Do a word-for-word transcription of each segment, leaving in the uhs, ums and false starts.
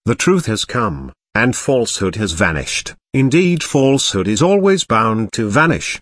The truth has come, and falsehood has vanished. Indeed, falsehood is always bound to vanish.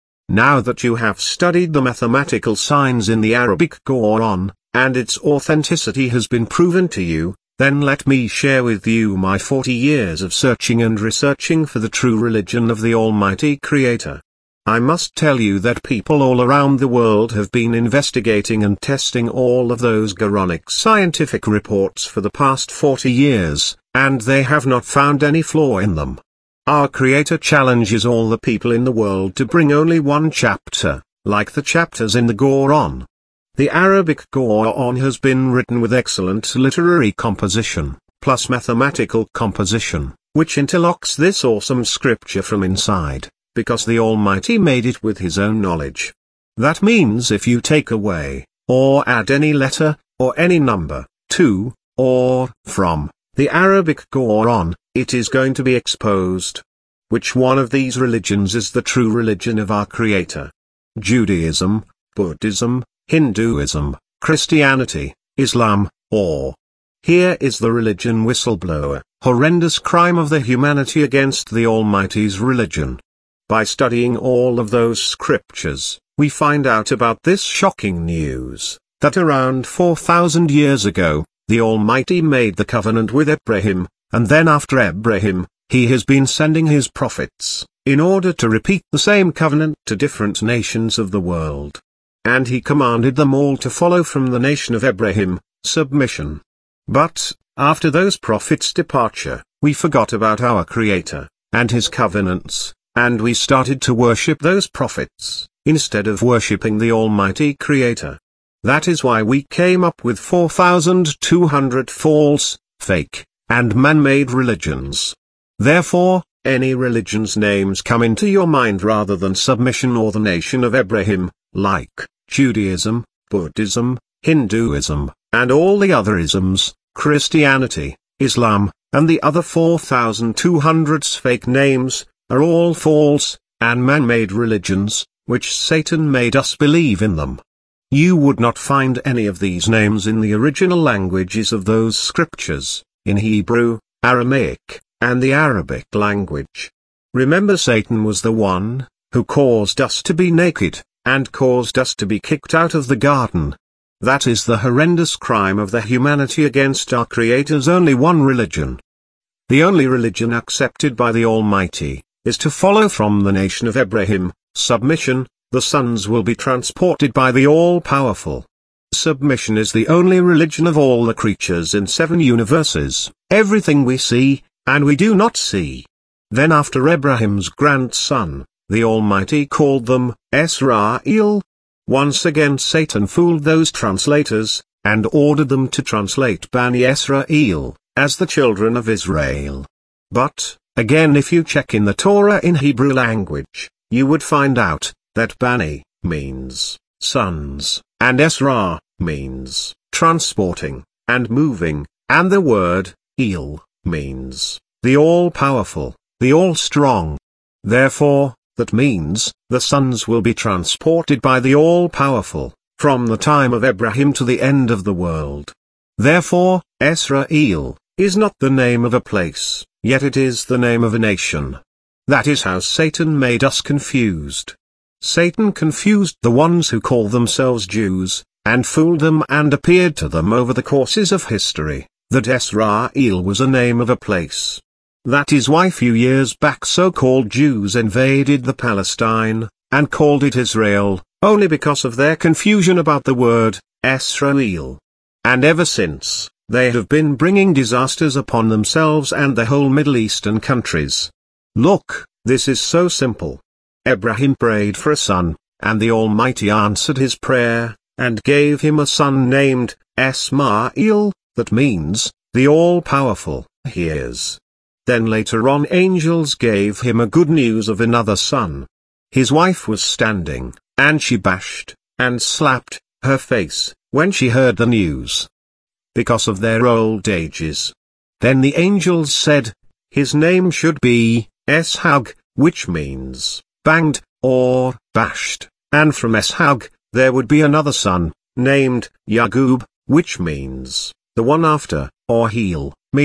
Now that you have studied the mathematical signs in the Arabic Quran, and its authenticity has been proven to you, then let me share with you my forty years of searching and researching for the true religion of the Almighty Creator. I must tell you that people all around the world have been investigating and testing all of those Quranic scientific reports for the past forty years, and they have not found any flaw in them. Our Creator challenges all the people in the world to bring only one chapter, like the chapters in the Quran. The Arabic Quran has been written with excellent literary composition, plus mathematical composition, which interlocks this awesome scripture from inside, because the Almighty made it with His own knowledge. That means if you take away, or add any letter, or any number, to, or from, the Arabic Quran, it is going to be exposed. Which one of these religions is the true religion of our Creator? Judaism, Buddhism, Hinduism, Christianity, Islam, or? Here is the religion whistleblower, horrendous crime of the humanity against the Almighty's religion. By studying all of those scriptures, we find out about this shocking news, that around four thousand years ago, the Almighty made the covenant with Abraham, and then after Abraham, He has been sending His prophets, in order to repeat the same covenant to different nations of the world. And He commanded them all to follow from the nation of Abraham, submission. But, after those prophets' departure, we forgot about our Creator, and His covenants, and we started to worship those prophets, instead of worshipping the Almighty Creator. That is why we came up with four thousand two hundred false, fake, and man-made religions. Therefore, any religion's names come into your mind rather than submission or the nation of Abraham, like Judaism, Buddhism, Hinduism, and all the other isms, Christianity, Islam, and the other four thousand two hundred fake names, are all false, and man-made religions, which Satan made us believe in them. You would not find any of these names in the original languages of those scriptures, in Hebrew, Aramaic, and the Arabic language. Remember, Satan was the one who caused us to be naked, and caused us to be kicked out of the garden. That is the horrendous crime of the humanity against our Creator's only one religion. The only religion accepted by the Almighty is to follow from the nation of Abraham, submission. The sons will be transported by the All-Powerful. Submission is the only religion of all the creatures in seven universes, everything we see, and we do not see. Then after Abraham's grandson, the Almighty called them, Israel. Once again Satan fooled those translators, and ordered them to translate Bani Israel, as the children of Israel. But, again if you check in the Torah in Hebrew language, you would find out, that Bani, means, sons, and Esra, means, transporting, and moving, and the word, El, means, the all-powerful, the all-strong. Therefore, that means, the sons will be transported by the all-powerful, from the time of Abraham to the end of the world. Therefore, Israel, is not the name of a place, yet it is the name of a nation. That is how Satan made us confused. Satan confused the ones who call themselves Jews, and fooled them and appeared to them over the courses of history, that Israel was a name of a place. That is why few years back so-called Jews invaded the Palestine, and called it Israel, only because of their confusion about the word, Israel. And ever since, they have been bringing disasters upon themselves and the whole Middle Eastern countries. Look, this is so simple. Abraham prayed for a son, and the Almighty answered his prayer, and gave him a son named, Ismail, that means, the all-powerful, hears. Then later on angels gave him a good news of another son. His wife was standing, and she bashed, and slapped, her face, when she heard the news. Because of their old ages. Then the angels said, his name should be, Eshag, which means, banged, or, bashed, and from Eshag, there would be another son, named, Yaqub, which means, the one after, or heel, meaning,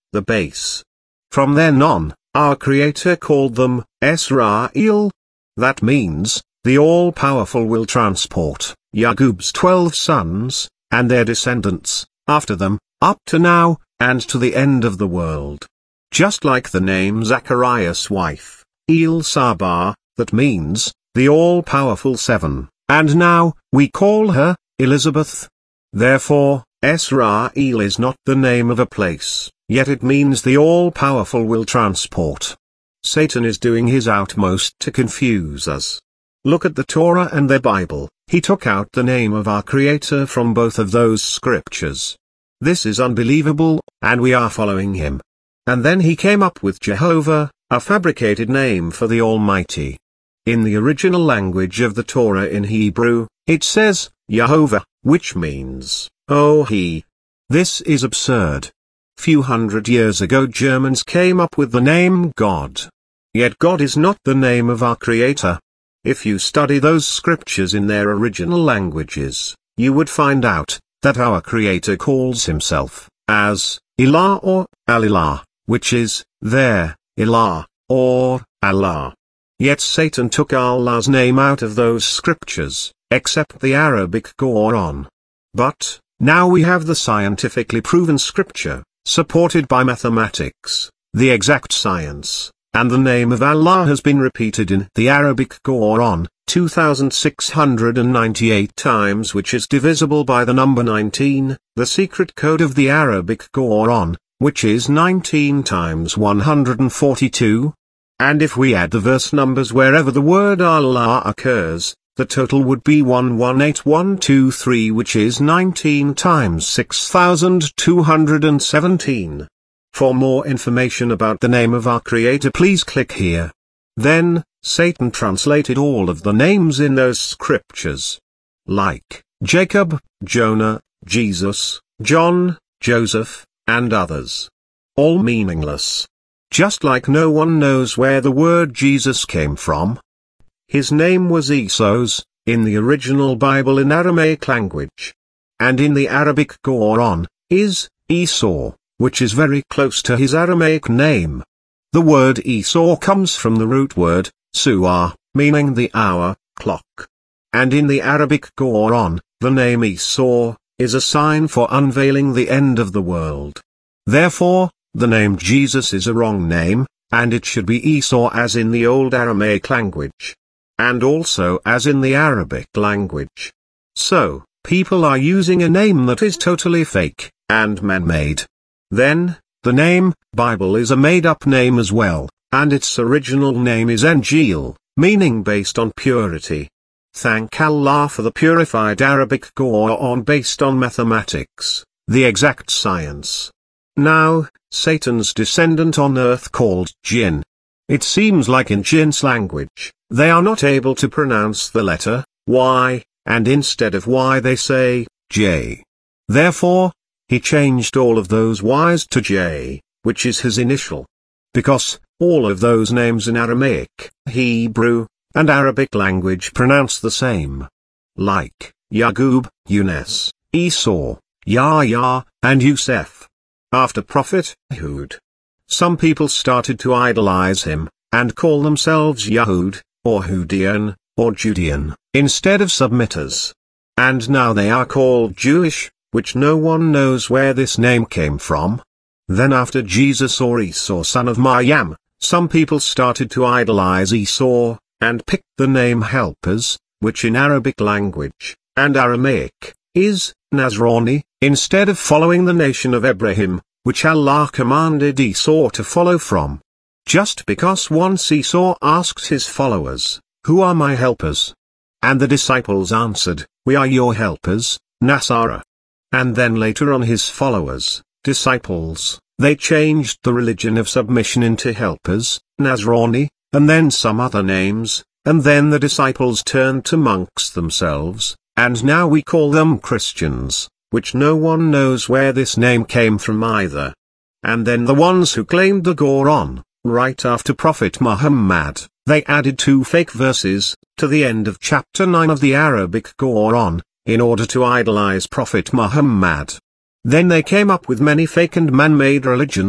the base. From then on, our Creator called them Israel. That means, the All-Powerful will transport Yaqub's twelve sons, and their descendants, after them, up to now, and to the end of the world. Just like the name Zacharias' wife, El-Sabah, that means, the All-Powerful Seven, and now, we call her, Elizabeth. Therefore, Israel is not the name of a place, yet it means the All-Powerful will transport. Satan is doing his utmost to confuse us. Look at the Torah and the Bible. He took out the name of our Creator from both of those scriptures. This is unbelievable, and we are following him. And then he came up with Jehovah, a fabricated name for the Almighty. In the original language of the Torah in Hebrew, it says, Yehovah, which means, oh he. This is absurd. Few hundred years ago Germans came up with the name God. Yet God is not the name of our Creator. If you study those scriptures in their original languages, you would find out that our Creator calls himself as Ilah or Al-Ilah, which is there, Ilah, or Allah. Yet Satan took Allah's name out of those scriptures, except the Arabic Quran. But, now we have the scientifically proven scripture, supported by mathematics, the exact science, and the name of Allah has been repeated in the Arabic Quran, two thousand six hundred ninety-eight times, which is divisible by the number nineteen, the secret code of the Arabic Quran, which is nineteen times one hundred forty-two. And if we add the verse numbers wherever the word Allah occurs, the total would be one one eight one two three, which is nineteen times six thousand two hundred seventeen. For more information about the name of our Creator, please click here. Then, Satan translated all of the names in those scriptures. Like, Jacob, Jonah, Jesus, John, Joseph, and others. All meaningless. Just like no one knows where the word Jesus came from. His name was Isos, in the original Bible in Aramaic language. And in the Arabic Quran, is Esau, which is very close to his Aramaic name. The word Esau comes from the root word, suah, meaning the hour, clock. And in the Arabic Quran, the name Esau, is a sign for unveiling the end of the world. Therefore, the name Jesus is a wrong name, and it should be Esau as in the old Aramaic language. And also as in the Arabic language. So, people are using a name that is totally fake, and man-made. Then, the name, Bible is a made-up name as well, and its original name is Injil, meaning based on purity. Thank Allah for the purified Arabic Quran based on mathematics, the exact science. Now, Satan's descendant on earth called Jinn. It seems like in Jinn's language, they are not able to pronounce the letter, Y, and instead of Y they say, J. Therefore, he changed all of those Y's to J, which is his initial. Because, all of those names in Aramaic, Hebrew, and Arabic language pronounce the same. Like, Yaqub, Yunus, Esau, Yahya, and Yusuf. After Prophet Hud, some people started to idolize him, and call themselves Yahud, or Hudian, or Judean, instead of submitters. And now they are called Jewish, which no one knows where this name came from. Then after Jesus or Esau son of Maryam, some people started to idolize Esau, and picked the name Helpers, which in Arabic language, and Aramaic, is Nazrani, instead of following the nation of Abraham, which Allah commanded Esau to follow from. Just because once Esau asked his followers, "Who are my helpers?" And the disciples answered, "We are your helpers, Nasara." And then later on his followers, disciples, they changed the religion of submission into helpers, Nazrani, and then some other names, and then the disciples turned to monks themselves, and now we call them Christians, which no one knows where this name came from either. And then the ones who claimed the Quran, right after Prophet Muhammad, they added two fake verses, to the end of chapter nine of the Arabic Quran, in order to idolize Prophet Muhammad. Then they came up with many fake and man-made religions,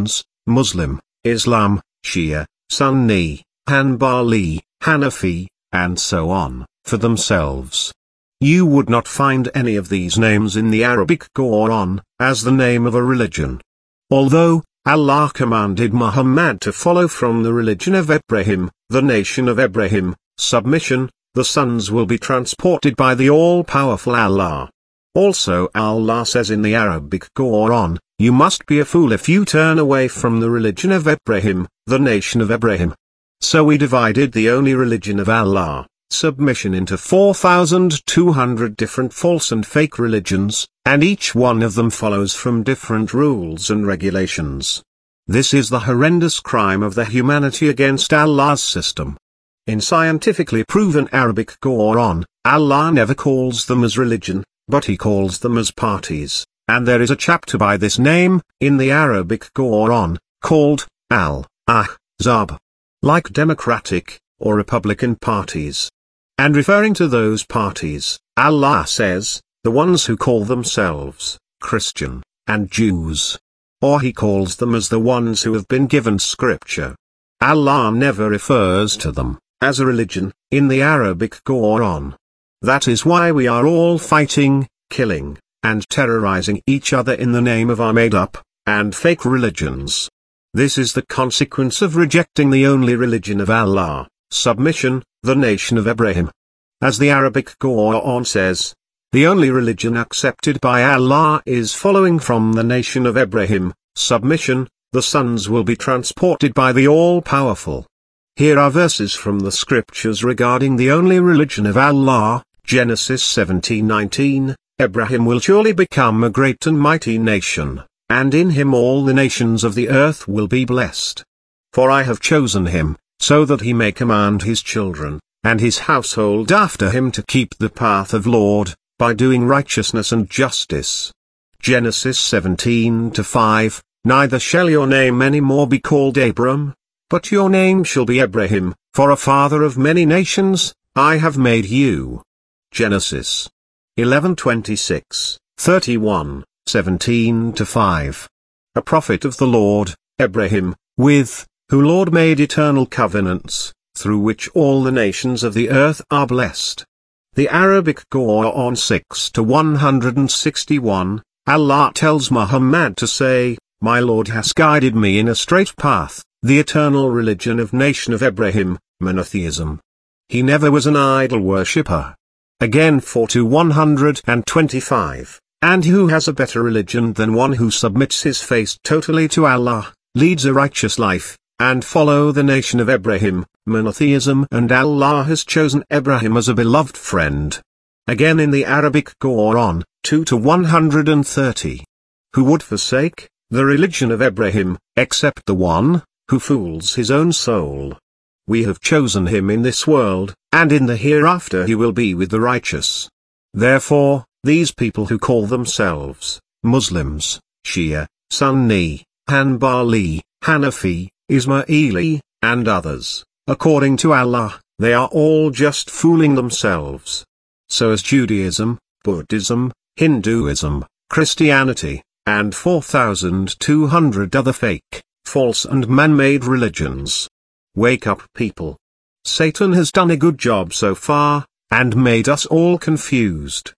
Muslim, Islam, Shia, Sunni, Hanbali, Hanafi, and so on, for themselves. You would not find any of these names in the Arabic Quran, as the name of a religion. Although, Allah commanded Muhammad to follow from the religion of Ibrahim, the nation of Ibrahim, submission, the sons will be transported by the all-powerful Allah. Also Allah says in the Arabic Quran, you must be a fool if you turn away from the religion of Ibrahim, the nation of Ibrahim. So we divided the only religion of Allah, submission, into four thousand two hundred different false and fake religions, and each one of them follows from different rules and regulations. This is the horrendous crime of the humanity against Allah's system. In scientifically proven Arabic Quran, Allah never calls them as religion, but he calls them as parties, and there is a chapter by this name, in the Arabic Quran, called Al-Ahzab. Like democratic, or republican parties. And referring to those parties, Allah says, the ones who call themselves Christian and Jews. Or he calls them as the ones who have been given scripture. Allah never refers to them as a religion in the Arabic Quran. That is why we are all fighting, killing, and terrorizing each other in the name of our made-up and fake religions. This is the consequence of rejecting the only religion of Allah, submission, the nation of Ibrahim. As the Arabic Quran says, the only religion accepted by Allah is following from the nation of Ibrahim, submission, the sons will be transported by the all-powerful. Here are verses from the scriptures regarding the only religion of Allah, Genesis seventeen nineteen, Abraham will surely become a great and mighty nation, and in him all the nations of the earth will be blessed. For I have chosen him, so that he may command his children, and his household after him to keep the path of Lord, by doing righteousness and justice. Genesis seventeen to five, neither shall your name any more be called Abram, but your name shall be Abraham, for a father of many nations, I have made you. Genesis eleven twenty-six, thirty-one, seventeen to five. A prophet of the Lord, Abraham, with, who Lord made eternal covenants, through which all the nations of the earth are blessed. The Arabic Quran six to one sixty-one, Allah tells Muhammad to say, my Lord has guided me in a straight path, the eternal religion of nation of Ibrahim, monotheism. He never was an idol worshipper. Again four to one twenty-five, and who has a better religion than one who submits his face totally to Allah, leads a righteous life, and follow the nation of Ibrahim, monotheism, and Allah has chosen Ibrahim as a beloved friend. Again in the Arabic Quran, two to one thirty. Who would forsake the religion of Ibrahim, except the one who fools his own soul? We have chosen him in this world, and in the hereafter he will be with the righteous. Therefore, these people who call themselves Muslims, Shia, Sunni, Hanbali, Hanafi, Ismaili, and others, according to Allah, they are all just fooling themselves. So is Judaism, Buddhism, Hinduism, Christianity, and four thousand two hundred other fake, false and man-made religions. Wake up, people. Satan has done a good job so far, and made us all confused.